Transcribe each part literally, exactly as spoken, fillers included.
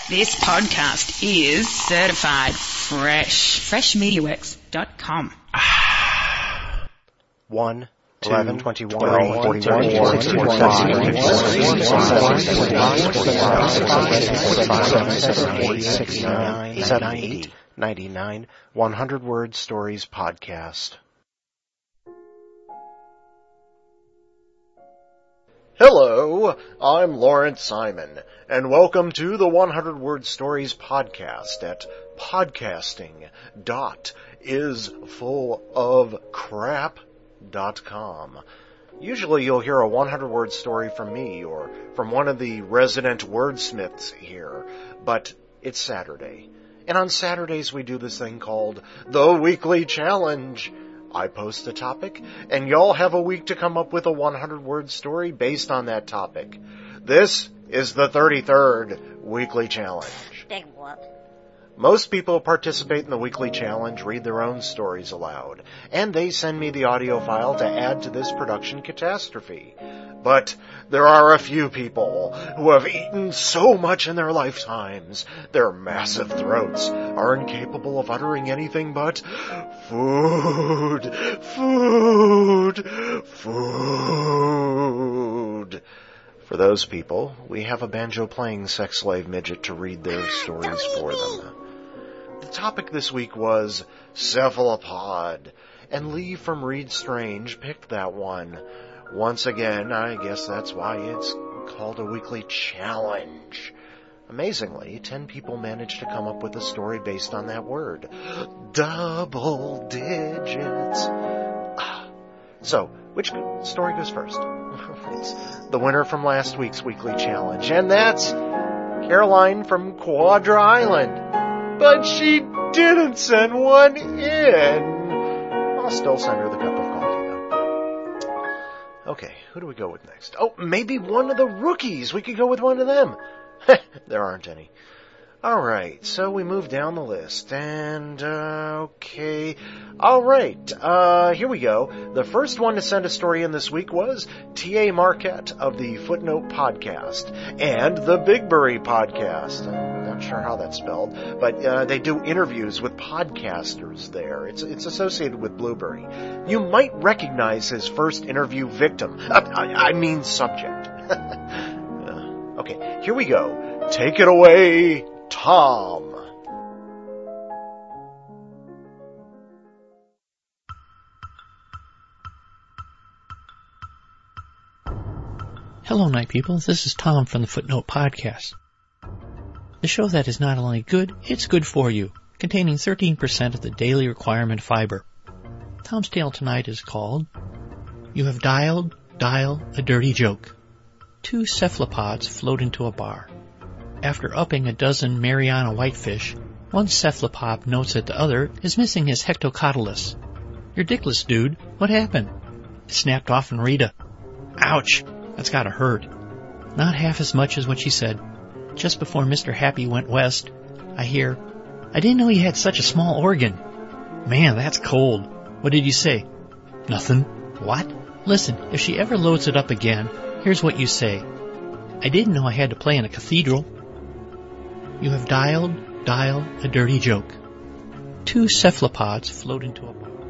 This podcast is certified fresh. fresh media works dot com. One, eleven, twenty-one, twelve, forty-one, sixty-one, sixty-nine, seventy, ninety-nine, one hundred Word Stories Podcast. Hello, I'm Lawrence Simon, and welcome to the one hundred Word Stories Podcast at podcasting dot is full of crap dot com. Usually you'll hear a one hundred word story from me or from one of the resident wordsmiths here, but it's Saturday. And on Saturdays we do this thing called the Weekly Challenge. I post a topic, and y'all have a week to come up with a one hundred word story based on that topic. This is the thirty-third Weekly Challenge. Big whoop. Most people participate in the Weekly Challenge read their own stories aloud, and they send me the audio file to add to this production catastrophe. But there are a few people who have eaten so much in their lifetimes, their massive throats are incapable of uttering anything but food, food, food. For those people, we have a banjo-playing sex slave midget to read their stories for them. The topic this week was cephalopod, and Lee from Reed Strange picked that one. Once again, I guess that's why it's called a Weekly Challenge. Amazingly, ten people managed to come up with a story based on that word. Double digits. Ah. So, which story goes first? It's the winner from last week's Weekly Challenge, and that's Caroline from Quadra Island. But she didn't send one in. I'll still send her the cup of coffee, though. Okay, who do we go with next? Oh, maybe one of the rookies. We could go with one of them. There aren't any. All right, so we move down the list, and, uh, okay. All right, uh, here we go. The first one to send a story in this week was T A Marquette of the Footnote Podcast and the Bigbury Podcast. I'm not sure how that's spelled, but, uh, they do interviews with podcasters there. It's, it's associated with Blueberry. You might recognize his first interview victim. Uh, I, I mean subject. uh, okay, here we go. Take it away, Tom. Hello, Night People. This is Tom from the Footnote Podcast. The show that is not only good, it's good for you, containing thirteen percent of the daily requirement fiber. Tom's tale tonight is called You Have Dialed, Dial a Dirty Joke. Two cephalopods float into a bar. After upping a dozen Mariana whitefish, one cephalopod notes that the other is missing his hectocotylus. You're dickless, dude. What happened? It snapped off in Rita. Ouch! That's gotta hurt. Not half as much as what she said. Just before Mister Happy went west, I hear, I didn't know he had such a small organ. Man, that's cold. What did you say? Nothing. What? Listen, if she ever loads it up again, here's what you say. I didn't know I had to play in a cathedral. You have dialed, dial a dirty joke. Two cephalopods float into a bar.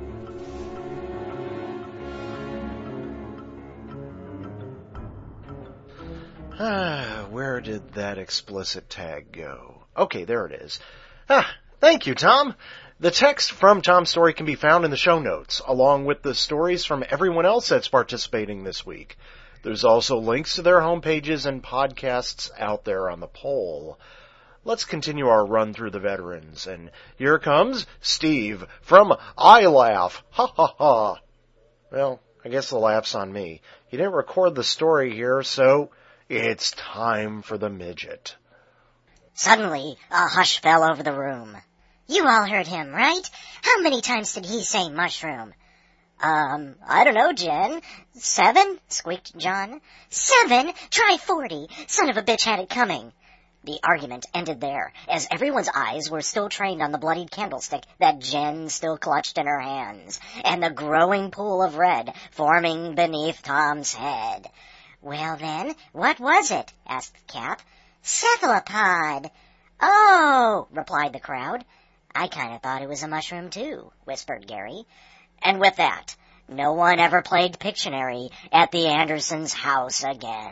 Ah, where did that explicit tag go? Okay, there it is. Ah, thank you, Tom. The text from Tom's story can be found in the show notes, along with the stories from everyone else that's participating this week. There's also links to their homepages and podcasts out there on the poll. Let's continue our run through the veterans, and here comes Steve from I Laugh. Ha ha ha. Well, I guess the laugh's on me. He didn't record the story here, so it's time for the midget. Suddenly, a hush fell over the room. You all heard him, right? How many times did he say mushroom? Um, I don't know, Jen. Seven? Squeaked John. Seven? Try forty. Son of a bitch had it coming. The argument ended there, as everyone's eyes were still trained on the bloodied candlestick that Jen still clutched in her hands, and the growing pool of red forming beneath Tom's head. Well then, what was it? Asked Cap. Cephalopod. Oh, replied the crowd. I kind of thought it was a mushroom too, whispered Gary. And with that, no one ever played Pictionary at the Andersons' house again.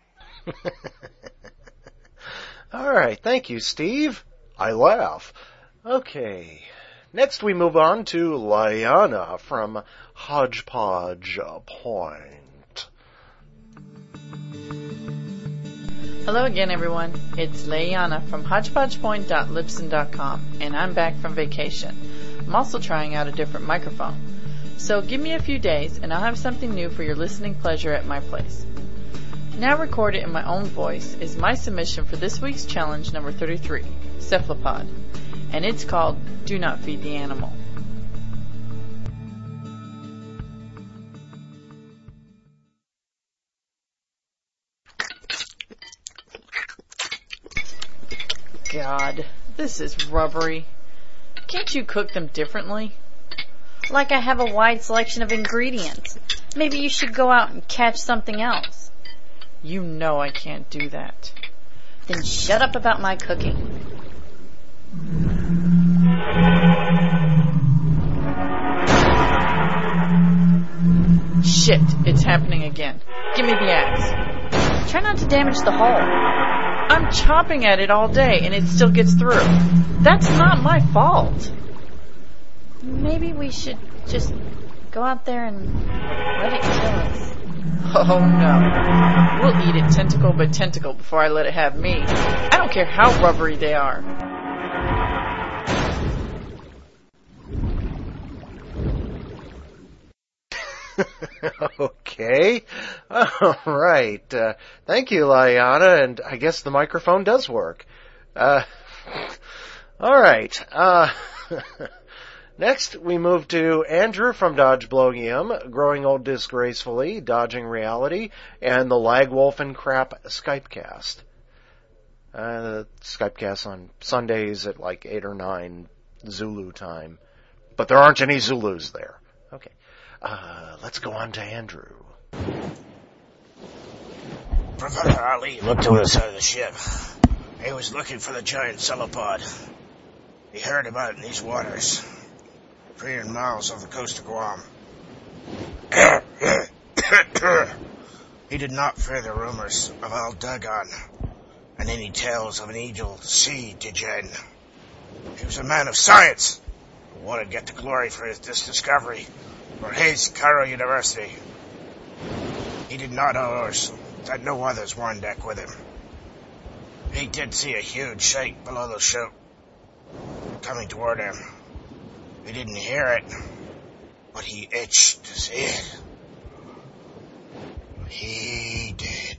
All right, thank you, Steve. I laugh. Okay, next we move on to Liana from Hodgepodge Point. Hello again, everyone. It's Liana from hodgepodge point dot libsyn dot com, and I'm back from vacation. I'm also trying out a different microphone. So give me a few days, and I'll have something new for your listening pleasure at my place. Now recorded in my own voice is my submission for this week's challenge number thirty-three, Cephalopod, and it's called Do Not Feed the Animal. God, this is rubbery. Can't you cook them differently? Like I have a wide selection of ingredients. Maybe you should go out and catch something else. You know I can't do that. Then shut up about my cooking. Shit, it's happening again. Give me the axe. Try not to damage the hole. I'm chopping at it all day and it still gets through. That's not my fault. Maybe we should just go out there and let it kill us. Oh no. We'll eat it tentacle by tentacle before I let it have me. I don't care how rubbery they are. Okay. All right. Uh, thank you, Liana, and I guess the microphone does work. Uh, all right. Uh, next, we move to Andrew from Dodge Blogium, Growing Old Disgracefully, Dodging Reality, and the Lagwolf and Crap Skypecast. Uh, Skypecast on Sundays at like eight or nine Zulu time. But there aren't any Zulus there. Okay. Uh, let's go on to Andrew. Professor Ali looked to the side of the ship. He was looking for the giant cephalopod. He heard about it in these waters, three hundred miles off the coast of Guam. He did not fear the rumors of Al Dagon and any tales of an evil sea djinn. He was a man of science who wanted to get the glory for his, this discovery for his Cairo University. He did not know ours, that no others were on deck with him. He did see a huge shape below the chute coming toward him. He didn't hear it, but he itched to see it. He did.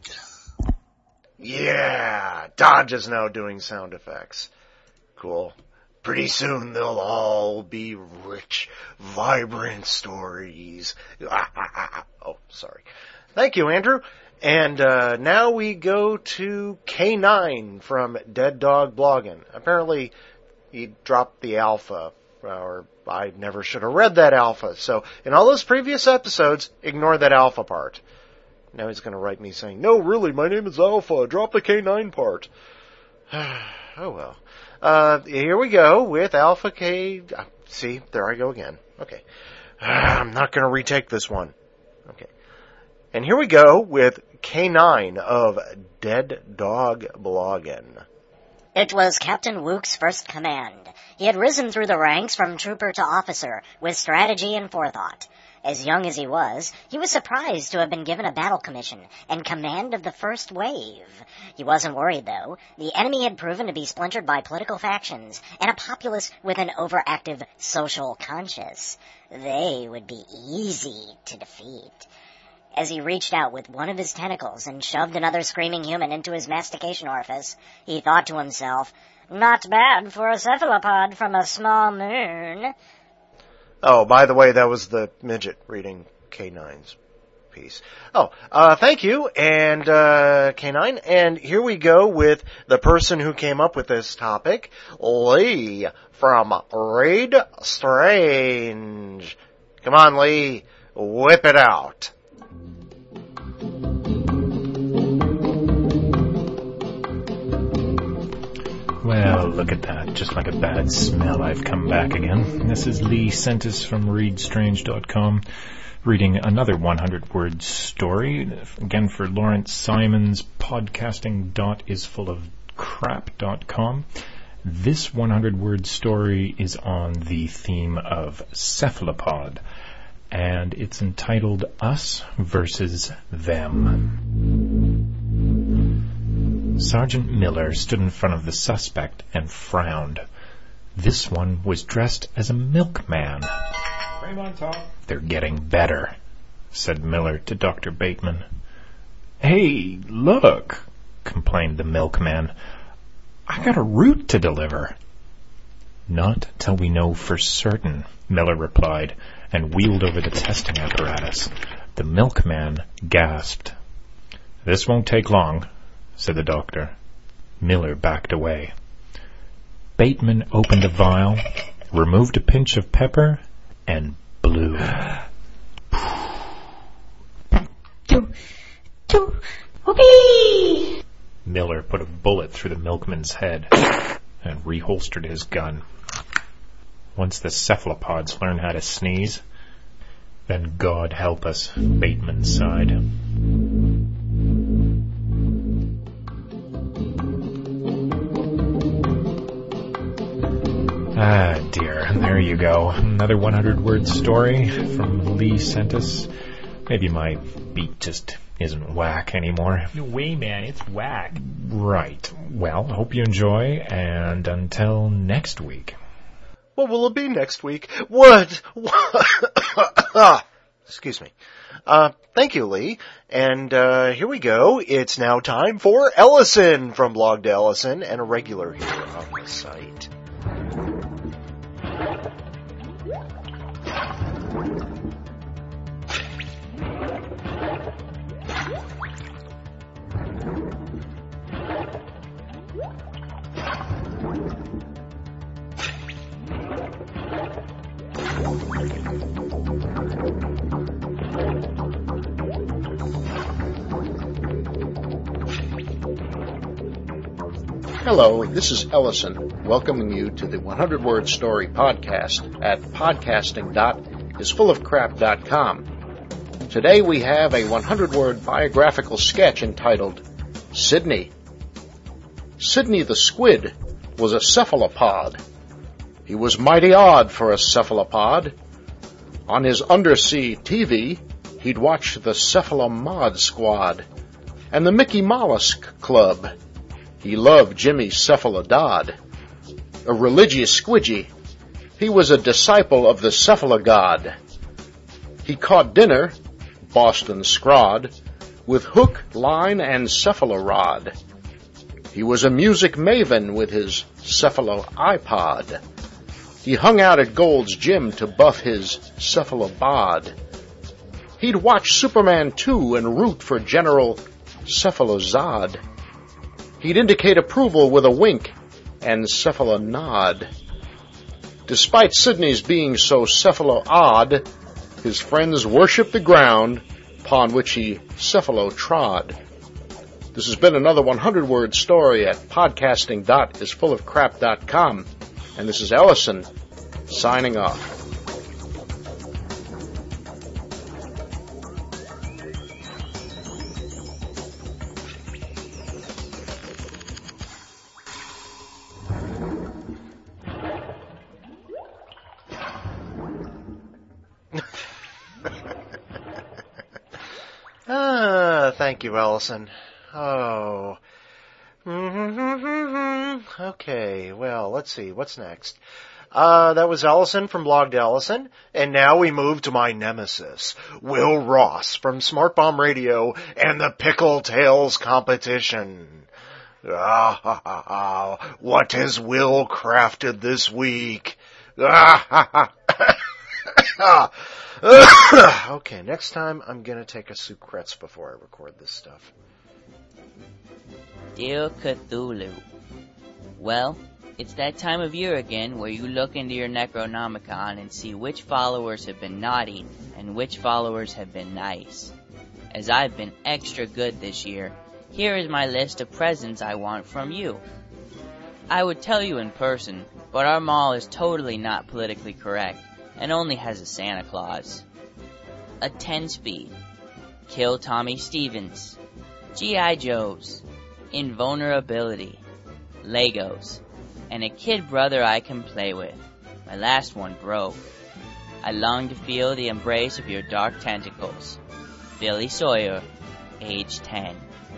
Yeah, Dodge is now doing sound effects. Cool. Pretty soon they'll all be rich, vibrant stories. Oh, sorry. Thank you, Andrew. And uh, now we go to K nine from Dead Dog Bloggin'. Apparently he dropped the alpha, or I never should have read that alpha. So in all those previous episodes, ignore that alpha part. Now he's going to write me saying, no, really, my name is Alpha. Drop the K nine part. Oh, well. Uh, here we go with Alpha K. See, there I go again. Okay. I'm not going to retake this one. Okay. And here we go with K nine of Dead Dog Bloggin'. It was Captain Wook's first command. He had risen through the ranks from trooper to officer with strategy and forethought. As young as he was, he was surprised to have been given a battle commission and command of the first wave. He wasn't worried, though. The enemy had proven to be splintered by political factions and a populace with an overactive social conscience. They would be easy to defeat. As he reached out with one of his tentacles and shoved another screaming human into his mastication orifice, he thought to himself, not bad for a cephalopod from a small moon. Oh, by the way, that was the midget reading K nine's piece. Oh, uh, thank you, and uh, K nine, and here we go with the person who came up with this topic, Lee from Read Strange. Come on, Lee, whip it out. Well, look at that. Just like a bad smell, I've come back again. This is Lee Sentis from read strange dot com, reading another hundred word story, again for Lawrence Simon's podcasting dot is full of crap dot com. This hundred word story is on the theme of cephalopod, and it's entitled Us versus Them. Sergeant Miller stood in front of the suspect and frowned. This one was dressed as a milkman. Frame on top. They're getting better, said Miller to Doctor Bateman. Hey, look, complained the milkman. I got a route to deliver. Not till we know for certain, Miller replied, and wheeled over the testing apparatus. The milkman gasped. This won't take long, said the doctor. Miller backed away. Bateman opened a vial, removed a pinch of pepper, and blew. Whoopee! Miller put a bullet through the milkman's head and reholstered his gun. Once the cephalopods learn how to sneeze, then God help us, Bateman sighed. Ah, dear. There you go. Another hundred word story from Lee Sentis. Maybe my beat just isn't whack anymore. No way, man. It's whack. Right. Well, hope you enjoy, and until next week. What will it be next week? What? What? Excuse me. Uh, thank you, Lee. And, uh, here we go. It's now time for Ellison from Blog to Ellison, and a regular here on the site. Hello, this is Ellison, welcoming you to the hundred word Story podcast at podcasting dot is full of crap dot com. Today we have a hundred word biographical sketch entitled Sydney. Sydney the Squid was a cephalopod. He was mighty odd for a cephalopod. On his undersea T V, he'd watch the Cephalomod Squad and the Mickey Mollusk Club. He loved Jimmy Cephalodod. A religious squidgy, he was a disciple of the Cephalogod. He caught dinner, Boston scrod, with hook, line, and cephalorod. He was a music maven with his cephalo iPod. He hung out at Gold's Gym to buff his cephalobod. He'd watch Superman two and root for General Cephalozod. He'd indicate approval with a wink and cephalonod. Despite Sydney's being so cephalo-odd, his friends worshipped the ground upon which he cephalo-trod. This has been another hundred word story at podcasting dot is full of crap dot com, and this is Ellison signing off. Ah, thank you, Ellison. Oh. Okay, well, let's see. What's next? Uh, that was Ellison from Blog to Ellison. And now we move to my nemesis, Will Ross from Smart Bomb Radio and the Pickle Tales competition. Ah, ha, ha, ha. What has Will crafted this week? Ah, ha, ha. Okay, next time I'm gonna take a Sucrets before I record this stuff. Dear Cthulhu. Well, it's that time of year again where you look into your Necronomicon and see which followers have been naughty and which followers have been nice. As I've been extra good this year, here is my list of presents I want from you. I would tell you in person, but our mall is totally not politically correct and only has a Santa Claus. A ten-speed, Kill Tommy Stevens, G I Joes, Invulnerability, Legos, and a kid brother I can play with. My last one broke. I long to feel the embrace of your dark tentacles. Billy Sawyer, age ten.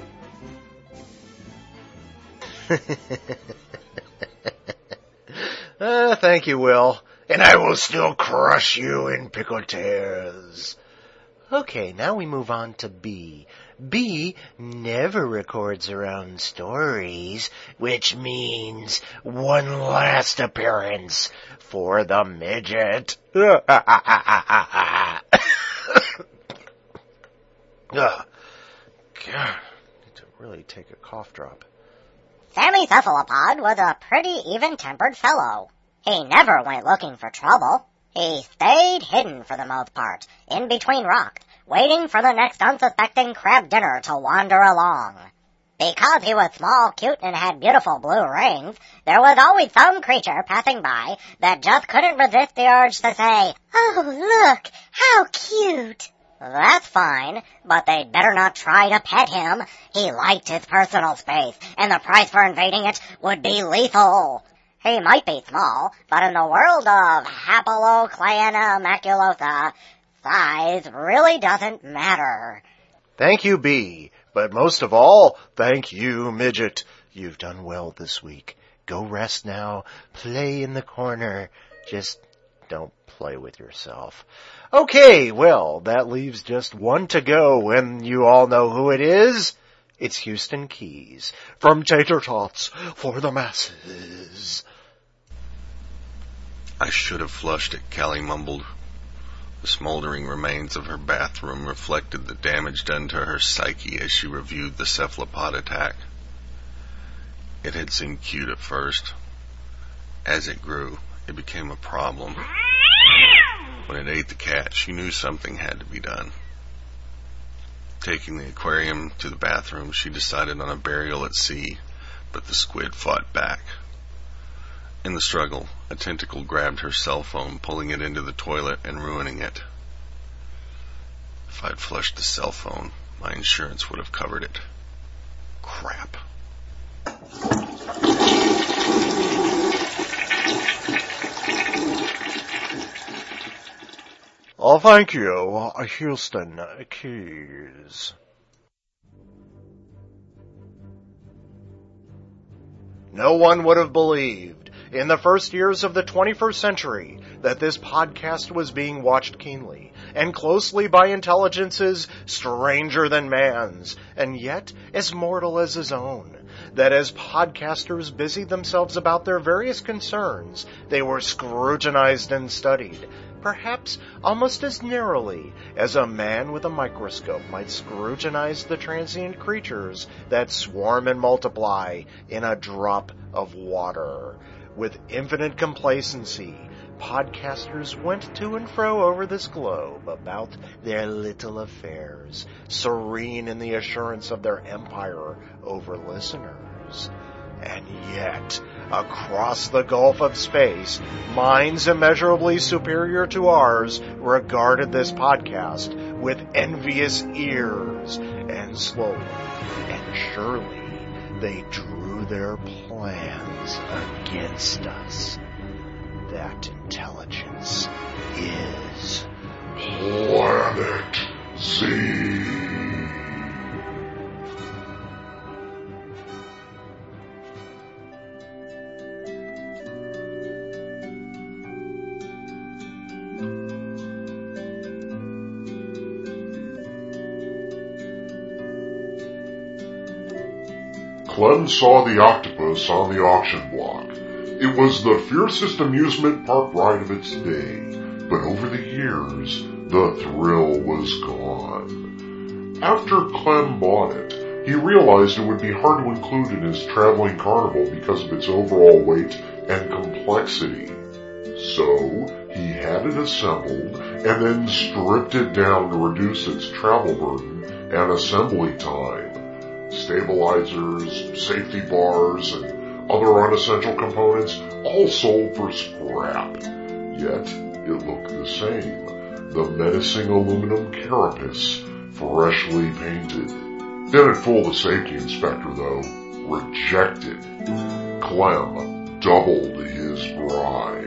uh, thank you, Will. And I will still crush you in pickle tears. Okay, now we move on to B. B never records her own stories, which means one last appearance for the midget. uh, God, I need to really take a cough drop. Sammy Cephalopod was a pretty even-tempered fellow. He never went looking for trouble. He stayed hidden for the most part, in between rocks, waiting for the next unsuspecting crab dinner to wander along. Because he was small, cute, and had beautiful blue rings, there was always some creature passing by that just couldn't resist the urge to say, "Oh, look, how cute." That's fine, but they'd better not try to pet him. He liked his personal space, and the price for invading it would be lethal. He might be small, but in the world of Hapalocleana maculosa, size really doesn't matter. Thank you, B. But most of all, thank you, Midget. You've done well this week. Go rest now. Play in the corner. Just don't play with yourself. Okay, well, that leaves just one to go, and you all know who it is. It's Houston Keys from Tater Tots for the Masses. I should have flushed it, Callie mumbled. The smoldering remains of her bathroom reflected the damage done to her psyche as she reviewed the cephalopod attack. It had seemed cute at first. As it grew, it became a problem. When it ate the cat, she knew something had to be done. Taking the aquarium to the bathroom, she decided on a burial at sea, but the squid fought back. In the struggle, a tentacle grabbed her cell phone, pulling it into the toilet and ruining it. If I'd flushed the cell phone, my insurance would have covered it. Crap. Oh, thank you, Houston Keys. No one would have believed in the first years of the twenty-first century that this podcast was being watched keenly and closely by intelligences stranger than man's, and yet as mortal as his own. That as podcasters busied themselves about their various concerns, they were scrutinized and studied, perhaps almost as narrowly as a man with a microscope might scrutinize the transient creatures that swarm and multiply in a drop of water. With infinite complacency, podcasters went to and fro over this globe about their little affairs, serene in the assurance of their empire over listeners. And yet, across the gulf of space, minds immeasurably superior to ours regarded this podcast with envious ears, and slowly and surely they drew their plans against us. That intelligence is Planet Z. Clem saw the octopus on the auction block. It was the fiercest amusement park ride of its day, but over the years, the thrill was gone. After Clem bought it, he realized it would be hard to include in his traveling carnival because of its overall weight and complexity. So, he had it assembled and then stripped it down to reduce its travel burden and assembly time. Stabilizers, safety bars, and other unessential components, all sold for scrap. Yet, it looked the same. The menacing aluminum carapace, freshly painted. Didn't fool the safety inspector, though. Rejected. Clem doubled his bribe.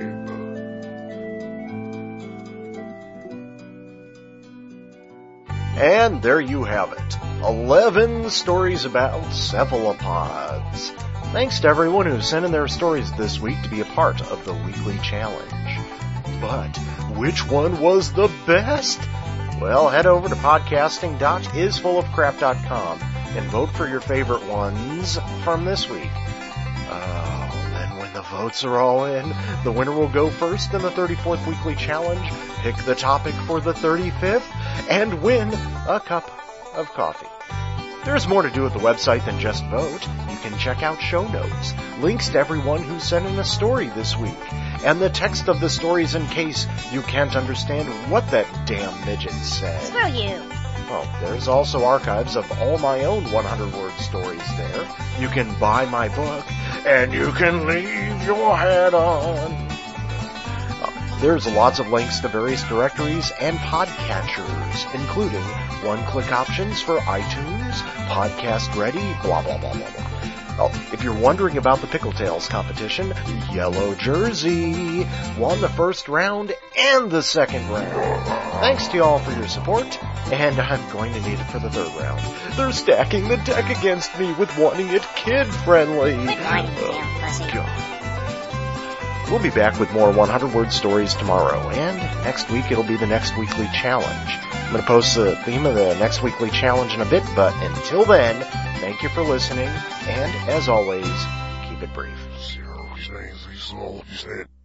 And there you have it. eleven stories about cephalopods. Thanks to everyone who sent in their stories this week to be a part of the weekly challenge. But which one was the best? Well, head over to podcasting dot is full of crap dot com and vote for your favorite ones from this week. Oh, then when the votes are all in, the winner will go first in the thirty-fourth weekly challenge, pick the topic for the thirty-fifth, and win a cup of coffee. There's more to do at the website than just vote. You can check out show notes, links to everyone who sent in a story this week, and the text of the stories in case you can't understand what that damn midget said. Screw you. Well, there's also archives of all my own one hundred word stories there. You can buy my book, and you can leave your hat on. There's lots of links to various directories and podcatchers, including one-click options for iTunes, Podcast Ready, blah, blah, blah, blah, blah. Oh, if you're wondering about the Pickle Tales competition, Yellow Jersey won the first round and the second round. Thanks to y'all for your support, and I'm going to need it for the third round. They're stacking the deck against me with wanting it kid-friendly. Quit whining, you damn pussy. God. We'll be back with more one hundred word stories tomorrow, and next week it'll be the next weekly challenge. I'm going to post the theme of the next weekly challenge in a bit, but until then, thank you for listening, and as always, keep it brief.